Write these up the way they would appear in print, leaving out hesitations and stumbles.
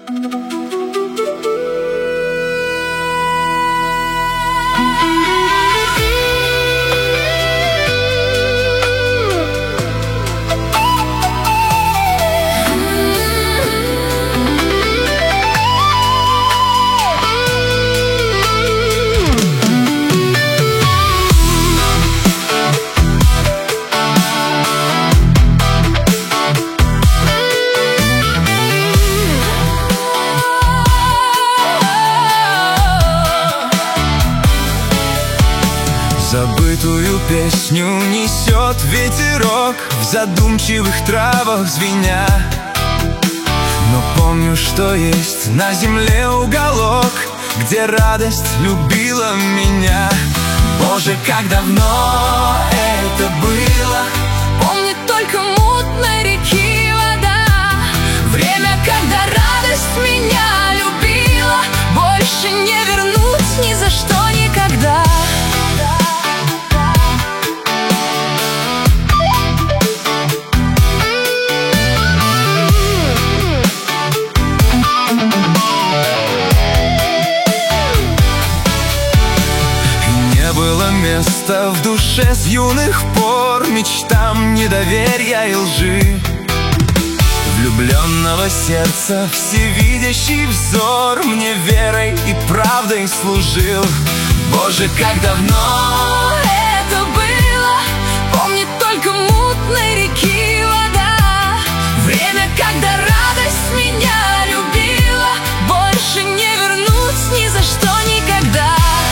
Забытую песню несет ветерок, в задумчивых травах звеня. Но помню, что есть на земле уголок, где радость любила меня. Боже, как давно это было! Помнит только мутной реки вода. Время, когда радость меня любила, больше не вернуть ни за что никогда. Место в душе с юных пор мечтам недоверия и лжи. Влюбленного сердца всевидящий взор мне верой и правдой служил. Боже, как давно это было! Помнит только мутной реки вода. Время, когда радость меня любила, больше не вернуть ни за что никогда.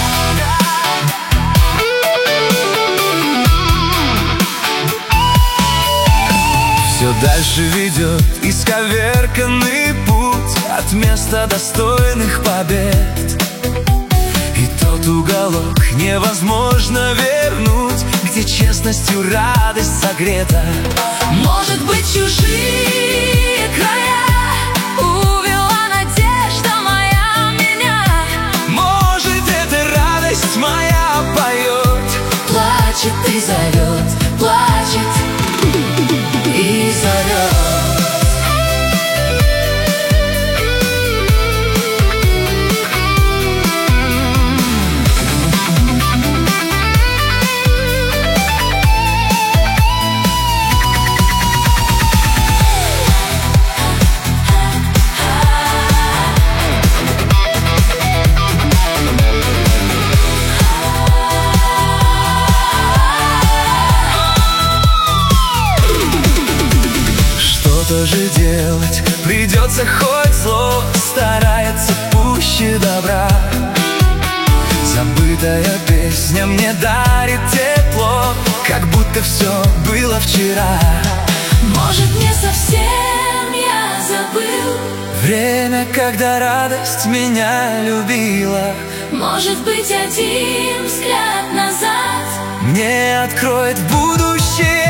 Все дальше ведет исковерканный путь от места достойных побед. И тот уголок невозможно вернуть, где честностью радость согрета. Может быть, чужие края увела надежда моя меня. Может, эта радость моя поет, плачет и зовет, плачет и зовет. Что же делать? Придется хоть зло, старается пуще добра. Забытая песня мне дарит тепло, как будто все было вчера. Может, не совсем я забыл время, когда радость меня любила. Может быть, один взгляд назад мне откроет будущее.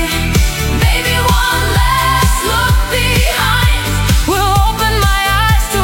to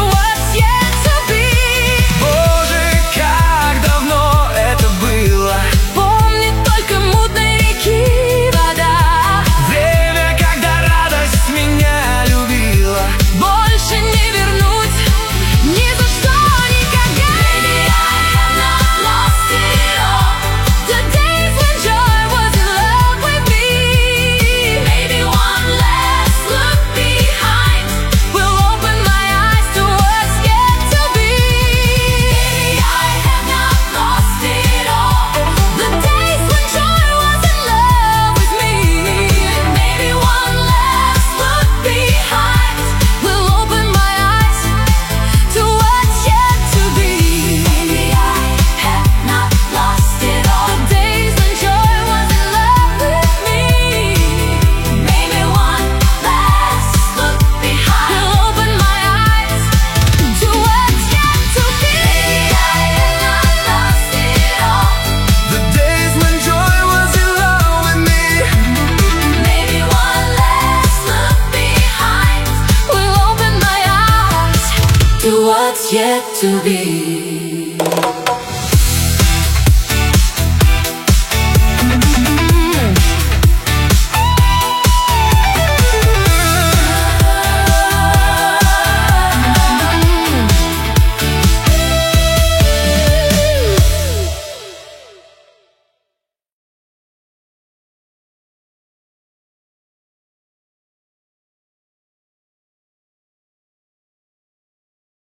to what's yet to be.